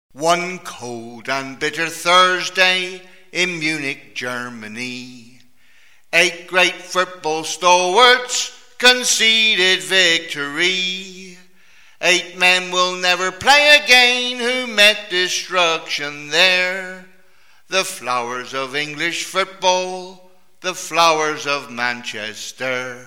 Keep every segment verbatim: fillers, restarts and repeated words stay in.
One cold and bitter Thursday in Munich, Germany, eight great football stalwarts conceded victory. Eight men will never play again who met destruction there. The flowers of English football, the flowers of Manchester.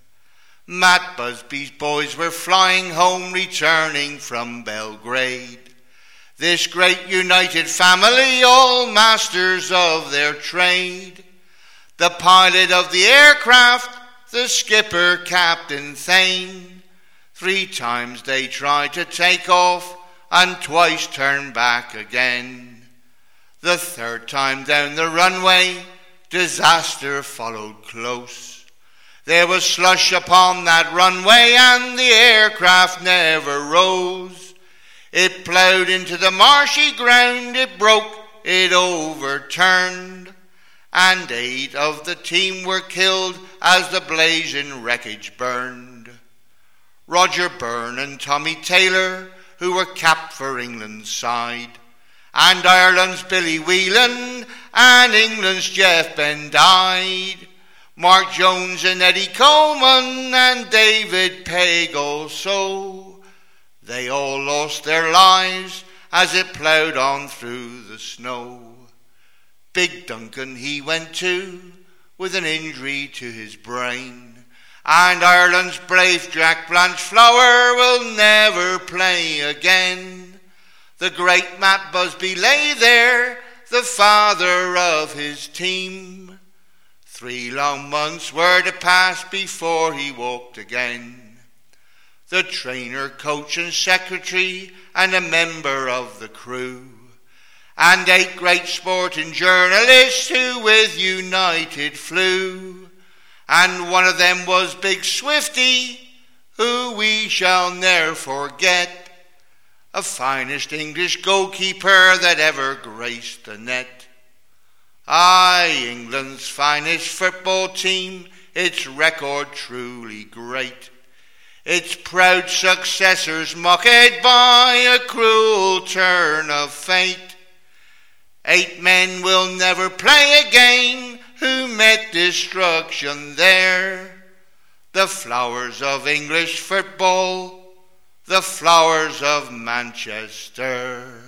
Matt Busby's boys were flying home, returning from Belgrade. This great united family, all masters of their trade. The pilot of the aircraft, the skipper, Captain Thane. Three times they tried to take off and twice turned back again. The third time down the runway, disaster followed close. There was slush upon that runway and the aircraft never rose. It ploughed into the marshy ground, it broke, it overturned, and eight of the team were killed as the blazing wreckage burned. Roger Byrne and Tommy Taylor, who were capped for England's side, and Ireland's Billy Whelan and England's Jeff Ben died. Mark Jones and Eddie Coleman and David Pegg also. They all lost their lives as it ploughed on through the snow. Big Duncan he went to with an injury to his brain, and Ireland's brave Jack Blanchflower will never play again. The great Matt Busby lay there, the father of his team. Three long months were to pass before he walked again. The trainer, coach and secretary and a member of the crew, and eight great sporting journalists who with United flew. And one of them was Big Swifty, who we shall ne'er forget, a finest English goalkeeper that ever graced the net. Aye, England's finest football team, its record truly great. Its proud successors mocked by a cruel turn of fate. Eight men will never play again who met destruction there. The flowers of English football, the flowers of Manchester.